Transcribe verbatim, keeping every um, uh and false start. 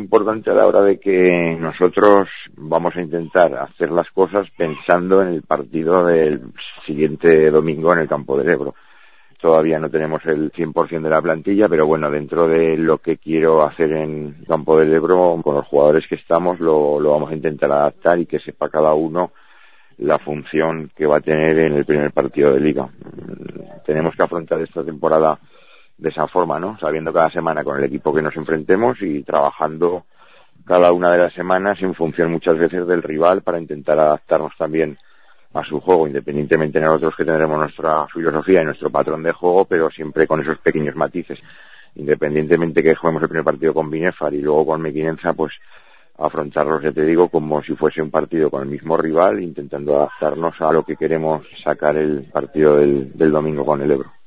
importante a la hora de que nosotros vamos a intentar hacer las cosas pensando en el partido del siguiente domingo en el Campo del Ebro. Todavía no tenemos el cien por ciento de la plantilla, pero bueno, dentro de lo que quiero hacer en Campo del Ebro, con los jugadores que estamos, lo, lo vamos a intentar adaptar y que sepa cada uno la función que va a tener en el primer partido de Liga. Tenemos que afrontar esta temporada de esa forma, ¿no? Sabiendo cada semana con el equipo que nos enfrentemos y trabajando cada una de las semanas en función muchas veces del rival para intentar adaptarnos también a su juego, independientemente de nosotros que tendremos nuestra filosofía y nuestro patrón de juego, pero siempre con esos pequeños matices. Independientemente que juguemos el primer partido con Binefar y luego con Mequinenza, pues afrontarlos, ya te digo, como si fuese un partido con el mismo rival, intentando adaptarnos a lo que queremos sacar el partido del, del domingo con el Ebro.